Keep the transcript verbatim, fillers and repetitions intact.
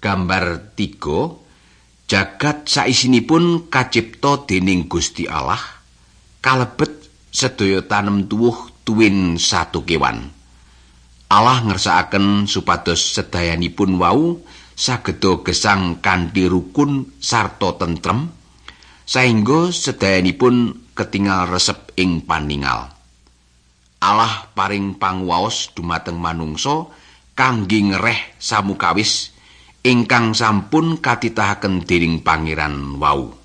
Gambar tiga, jagat saisinipun kacipta dening Gusti Allah, kalebet sedaya tanem tuwuh tuwin satu kewan. Allah ngersakaken supados sedayanipun wau sageda gesang kanthi rukun sarta tentrem, saengga sedayanipun ketingal resep ing paningal. Allah paring panguwaos dumateng manungsa kangge ngereh samukawis ingkang sampun katitahaken dening pangeran wau.